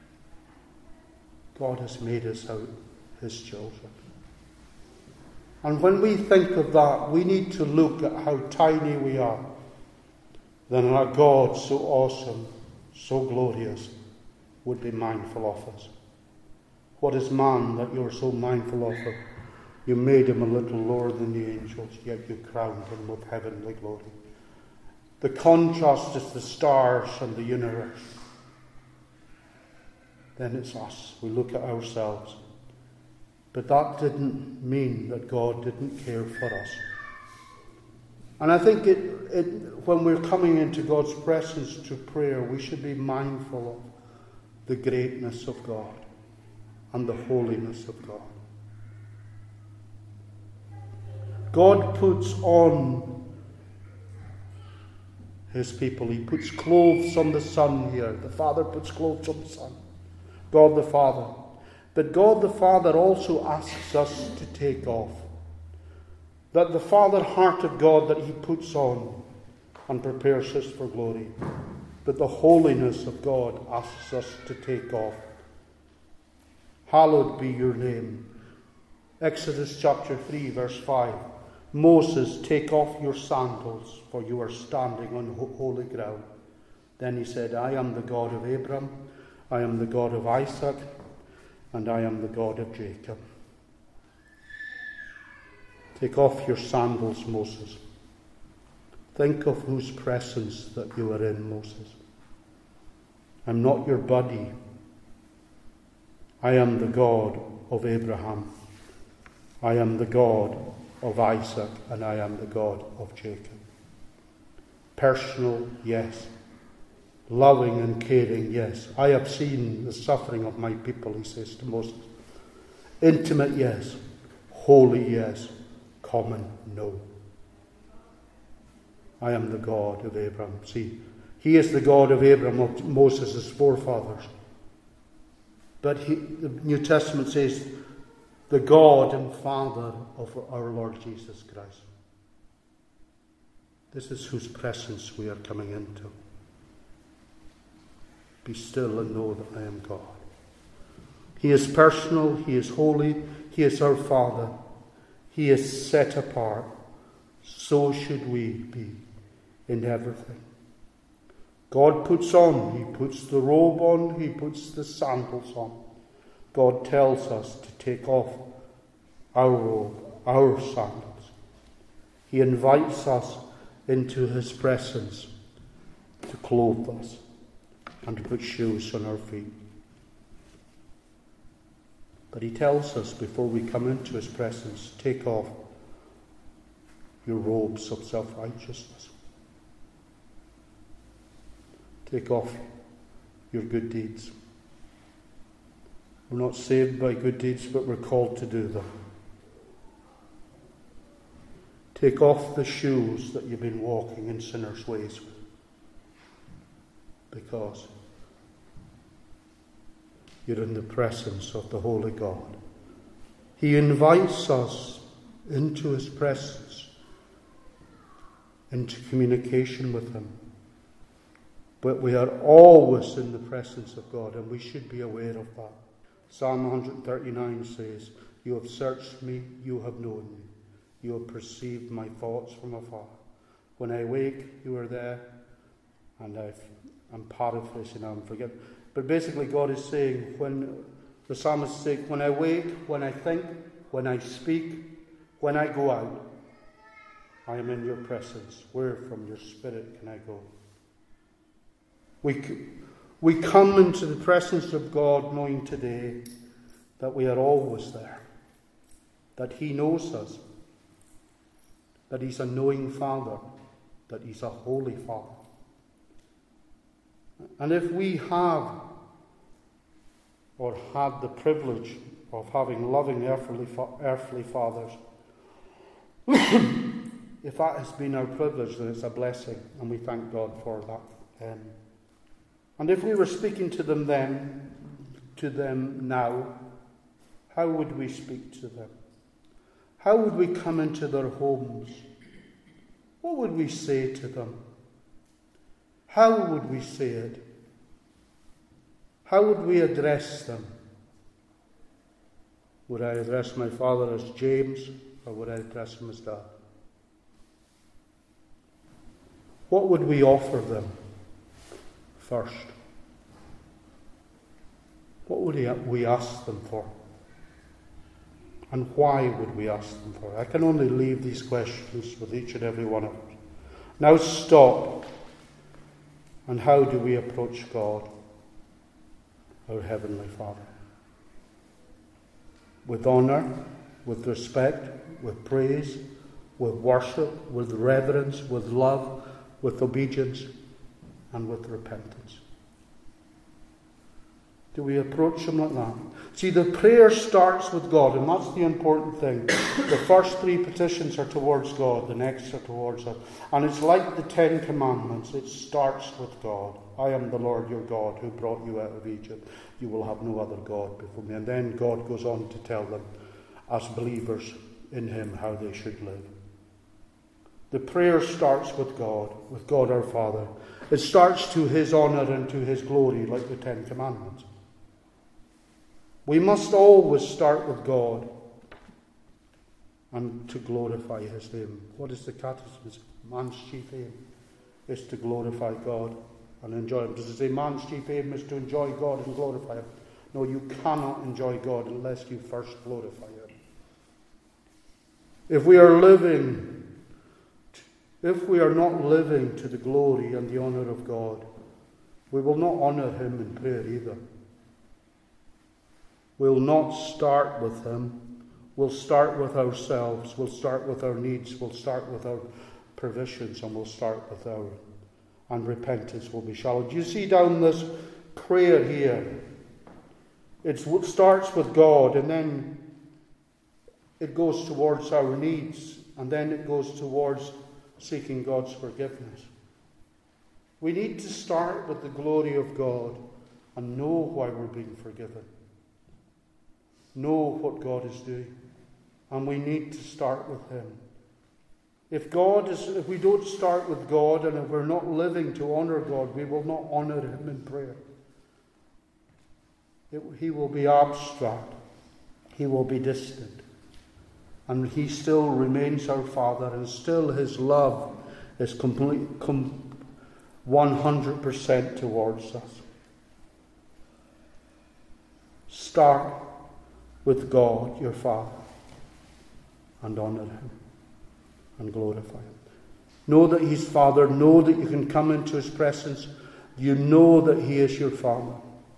God has made us out His children. And when we think of that, we need to look at how tiny we are. Then our God, so awesome, so glorious, would be mindful of us. What is man that you're so mindful of him? You made him a little lower than the angels, yet you crowned him with heavenly glory. The contrast is the stars and the universe. Then it's us. We look at ourselves. But that didn't mean that God didn't care for us. And I think it, it, when we're coming into God's presence to prayer, we should be mindful of the greatness of God and the holiness of God. God puts on his people. He puts clothes on the Son here. The Father puts clothes on the Son. God the Father. But God the Father also asks us to take off. That the Father heart of God that he puts on and prepares us for glory. But the holiness of God asks us to take off. Hallowed be your name. Exodus chapter three, verse five. Moses, take off your sandals, for you are standing on holy ground. Then he said, I am the God of Abraham, I am the God of Isaac, and I am the God of Jacob. Take off your sandals, Moses. Think of whose presence that you are in, Moses. I'm not your buddy. I am the God of Abraham. I am the God of Isaac, and I am the God of Jacob. Personal, yes. Loving and caring, yes. I have seen the suffering of my people, he says to Moses. Intimate, yes. Holy, yes. Common, no. I am the God of Abraham. See, he is the God of Abraham, of Moses' forefathers. But he, the New Testament says, the God and Father of our Lord Jesus Christ. This is whose presence we are coming into. Be still and know that I am God. He is personal, he is holy, he is our Father. He is set apart. So should we be in everything. God puts on, he puts the robe on, he puts the sandals on. God tells us to take off our robe, our sandals. He invites us into his presence to clothe us and to put shoes on our feet. But he tells us before we come into his presence, take off your robes of self-righteousness. Take off your good deeds. We're not saved by good deeds, but we're called to do them. Take off the shoes that you've been walking in sinners' ways with. Because you're in the presence of the Holy God. He invites us into his presence, into communication with him. But we are always in the presence of God, and we should be aware of that. Psalm one thirty-nine says, you have searched me, you have known me. You have perceived my thoughts from afar. When I wake, you are there. And I've, I'm paraphrasing now, I'm forgetting. But basically God is saying, when the psalmist says, when I wake, when I think, when I speak, when I go out, I am in your presence. Where from your spirit can I go? We, we come into the presence of God knowing today that we are always there. That he knows us. That he's a knowing Father. That he's a holy Father. And if we have or had the privilege of having loving earthly, earthly fathers, if that has been our privilege, then it's a blessing, and we thank God for that. Um, and if we were speaking to them then, to them now, how would we speak to them? How would we come into their homes? What would we say to them? How would we say it? How would we address them? Would I address my father as James, or would I address him as Dad? What would we offer them first? What would we ask them for? And why would we ask them for? I can only leave these questions with each and every one of us. Now stop. And how do we approach God, our Heavenly Father? With honour, with respect, with praise, with worship, with reverence, with love, with obedience, and with repentance. Do we approach him like that? See, the prayer starts with God, and that's the important thing. The first three petitions are towards God, the next are towards us. And it's like the Ten Commandments. It starts with God. I am the Lord your God who brought you out of Egypt. You will have no other God before me. And then God goes on to tell them, as believers in him, how they should live. The prayer starts with God, with God our Father. It starts to his honour and to his glory, like the Ten Commandments. We must always start with God and to glorify his name. What is the catechism? Man's chief aim is to glorify God and enjoy him. Does it say man's chief aim is to enjoy God and glorify him? No, you cannot enjoy God unless you first glorify him. If we are living, if we are not living to the glory and the honour of God, we will not honour him in prayer either. We'll not start with him. We'll start with ourselves. We'll start with our needs. We'll start with our provisions, and we'll start with our, and repentance will be shallow. Do you see down this prayer here? It starts with God, and then it goes towards our needs, and then it goes towards seeking God's forgiveness. We need to start with the glory of God and know why we're being forgiven. Know what God is doing. And we need to start with him. If God is, if we don't start with God, and if we're not living to honour God, we will not honour him in prayer. It, he will be abstract. He will be distant. And he still remains our Father, and still his love is complete, com, one hundred percent towards us. Start with God, your Father, and honour him and glorify him. Know that he's Father. Know that you can come into his presence. You know that he is your Father.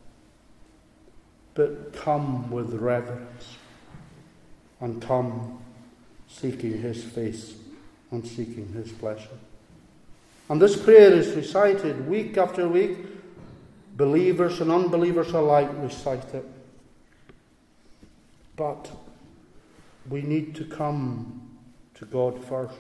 But come with reverence, and come seeking his face and seeking his pleasure. And this prayer is recited week after week. Believers and unbelievers alike recite it. But we need to come to God first.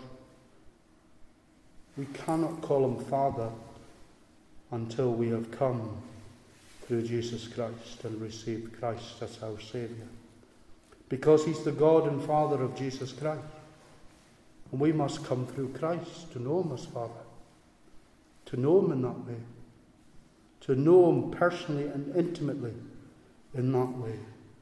We cannot call him Father until we have come through Jesus Christ and received Christ as our Saviour. Because he's the God and Father of Jesus Christ. And we must come through Christ to know him as Father. To know him in that way. To know him personally and intimately in that way.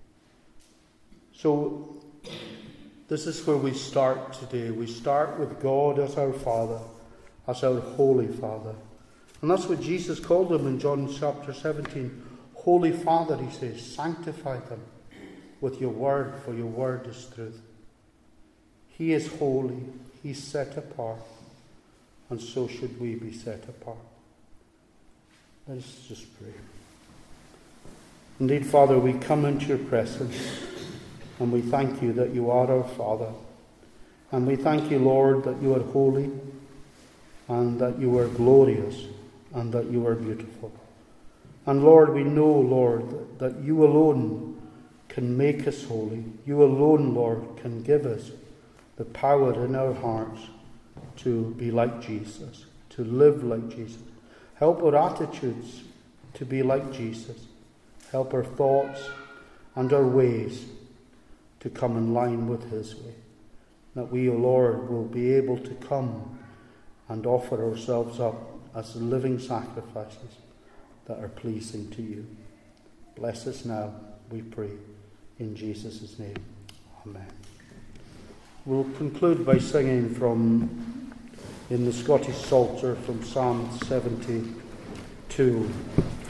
So, this is where we start today. We start with God as our Father, as our Holy Father. And that's what Jesus called him in John chapter seventeen. Holy Father, he says, sanctify them with your word, for your word is truth. He is holy. He's set apart. And so should we be set apart. Let us just pray. Indeed, Father, we come into your presence. And we thank you that you are our Father. And we thank you, Lord, that you are holy, and that you are glorious, and that you are beautiful. And Lord, we know, Lord, that you alone can make us holy. You alone, Lord, can give us the power in our hearts to be like Jesus, to live like Jesus. Help our attitudes to be like Jesus. Help our thoughts and our ways to come in line with his way. That we, O Lord, will be able to come and offer ourselves up as living sacrifices that are pleasing to you. Bless us now, we pray, in Jesus' name. Amen. We'll conclude by singing from, in the Scottish Psalter, from Psalm seventy-two.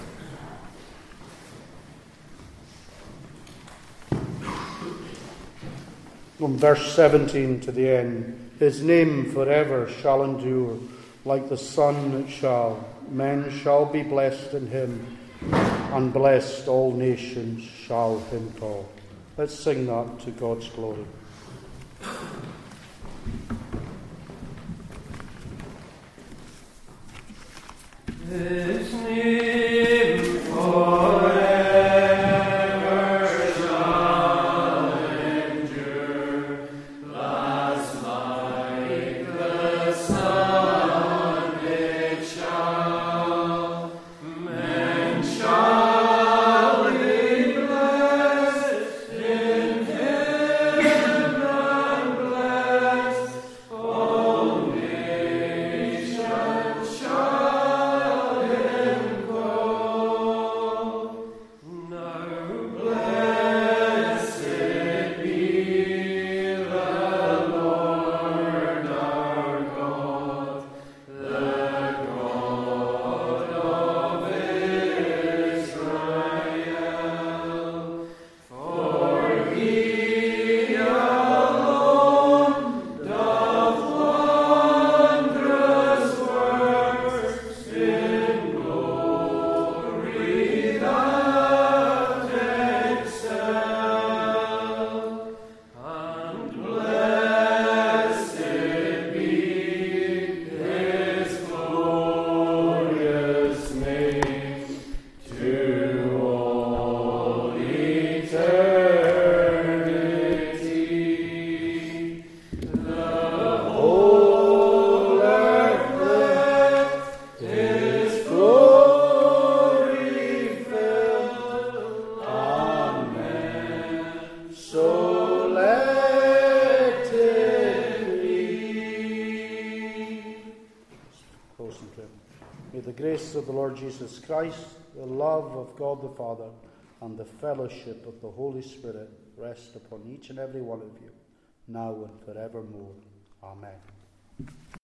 From verse seventeen to the end. His name forever shall endure, like the sun it shall. Men shall be blessed in him, and blessed all nations shall him call. Let's sing that to God's glory. His name forever May the grace of the Lord Jesus Christ, the love of God the Father, and the fellowship of the Holy Spirit rest upon each and every one of you, now and forevermore. Amen.